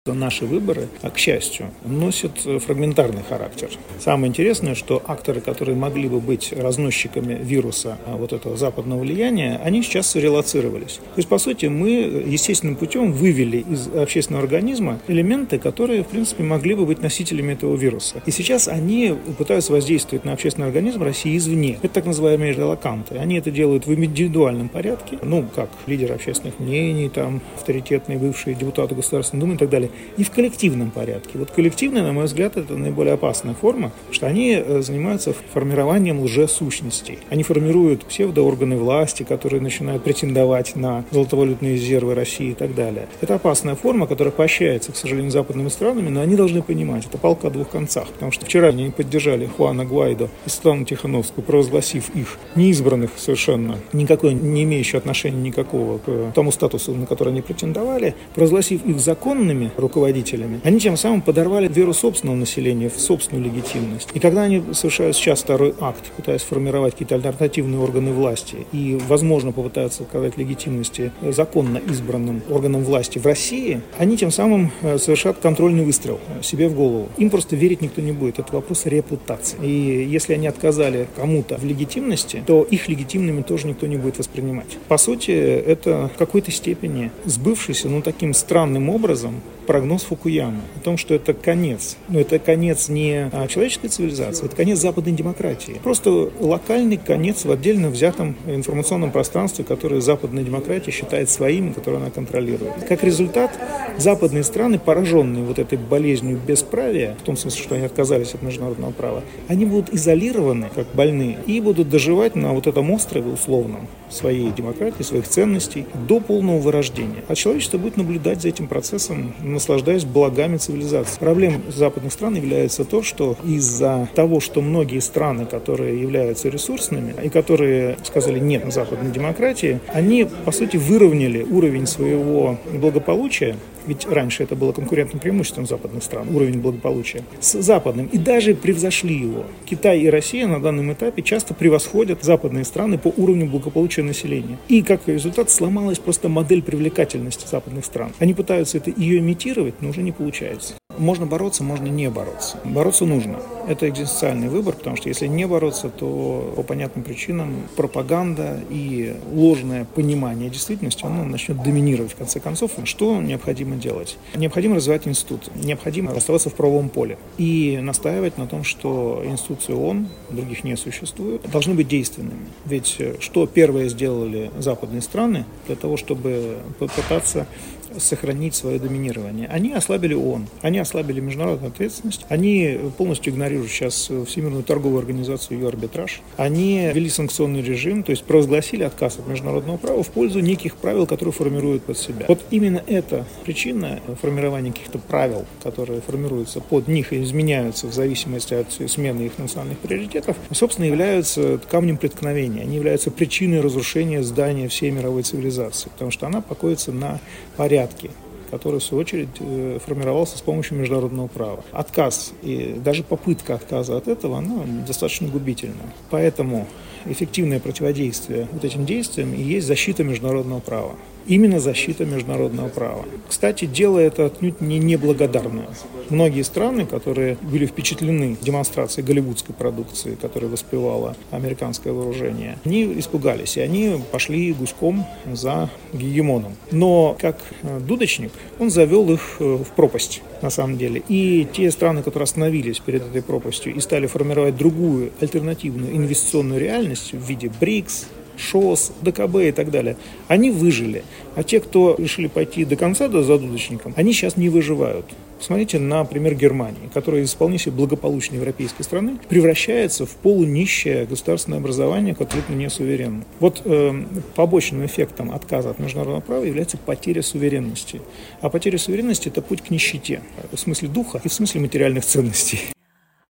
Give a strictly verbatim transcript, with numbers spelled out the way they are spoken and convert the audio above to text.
Наши выборы, к счастью, носят фрагментарный характер. Самое интересное, что акторы, которые могли бы быть разносчиками вируса вот этого западного влияния, они сейчас релоцировались. То есть, по сути, мы естественным путем вывели из общественного организма элементы, которые, в принципе, могли бы быть носителями этого вируса. И сейчас они пытаются воздействовать на общественный организм России извне. Это так называемые релоканты. Они это делают в индивидуальном порядке, ну, как лидеры общественных мнений, там, авторитетные бывшие депутаты Государственной Думы и так далее. И в коллективном порядке. Вот коллективная, на мой взгляд, это наиболее опасная форма, потому что они занимаются формированием лжесущностей. Они формируют псевдоорганы власти, которые начинают претендовать на золотовалютные резервы России и так далее. Это опасная форма, которая поощряется, к сожалению, западными странами, но они должны понимать, это палка о двух концах, потому что вчера они поддержали Хуана Гуайдо и Светлану Тихановскую, провозгласив их неизбранных совершенно, никакой, не имеющих отношения никакого к тому статусу, на который они претендовали, провозгласив их законными руководителями, они тем самым подорвали веру собственного населения в собственную легитимность. И когда они совершают сейчас второй акт, пытаясь сформировать какие-то альтернативные органы власти и, возможно, попытаются оказать легитимности законно избранным органам власти в России, они тем самым совершат контрольный выстрел себе в голову. Им просто верить никто не будет. Это вопрос репутации. И если они отказали кому-то в легитимности, то их легитимными тоже никто не будет воспринимать. По сути, это в какой-то степени сбывшийся, ну, таким странным образом прогноз Фукуямы о том, что это конец. Но это конец не человеческой цивилизации, это конец западной демократии. Просто локальный конец в отдельно взятом информационном пространстве, которое западная демократия считает своим, которое она контролирует. Как результат, западные страны, пораженные вот этой болезнью бесправия, в том смысле, что они отказались от международного права, они будут изолированы, как больные, и будут доживать на вот этом острове условном своей демократии, своих ценностей до полного вырождения. А человечество будет наблюдать за этим процессом, наслаждаясь благами цивилизации. Проблемой западных стран является то, что из-за того, что многие страны, которые являются ресурсными и которые сказали «нет» западной демократии, они, по сути, выровняли уровень своего благополучия, ведь раньше это было конкурентным преимуществом западных стран, уровень благополучия, с западным, и даже превзошли его. Китай и Россия на данном этапе часто превосходят западные страны по уровню благополучия населения. И как результат сломалась просто модель привлекательности западных стран. Они пытаются это ее имитировать, но уже не получается. Можно бороться, можно не бороться. Бороться нужно. Это экзистенциальный выбор, потому что если не бороться, то по понятным причинам пропаганда и ложное понимание действительности, оно начнет доминировать в конце концов. Что необходимо делать? Необходимо развивать институты. Необходимо оставаться в правовом поле и настаивать на том, что институции ООН, других не существует, должны быть действенными. Ведь что первое сделали западные страны для того, чтобы попытаться сохранить свое доминирование? Они ослабили ООН, они ослабили международную ответственность, они полностью игнорируют сейчас Всемирную торговую организацию и ее арбитраж, они ввели санкционный режим, то есть провозгласили отказ от международного права в пользу неких правил, которые формируют под себя. Вот именно эта причина формирования каких-то правил, которые формируются под них и изменяются в зависимости от смены их национальных приоритетов, собственно, являются камнем преткновения, они являются причиной разрушения здания всей мировой цивилизации, потому что она покоится на порядке, который, в свою очередь, формировался с помощью международного права. Отказ и даже попытка отказа от этого, она достаточно губительна. Поэтому эффективное противодействие вот этим действиям и есть защита международного права. Именно защита международного права. Кстати, дело это отнюдь не неблагодарное. Многие страны, которые были впечатлены демонстрацией голливудской продукции, которую воспевало американское вооружение, они испугались, и они пошли гуськом за гегемоном. Но как дудочник, он завел их в пропасть, на самом деле. И те страны, которые остановились перед этой пропастью и стали формировать другую альтернативную инвестиционную реальность в виде БРИКС, ШОС, ДКБ и так далее, они выжили. А те, кто решили пойти до конца за дудочником, они сейчас не выживают. Посмотрите на пример Германии, которая из вполне себе благополучной европейской страны превращается в полунищее государственное образование, абсолютно не суверенное. Вот э, побочным эффектом отказа от международного права является потеря суверенности. А потеря суверенности – это путь к нищете, в смысле духа и в смысле материальных ценностей.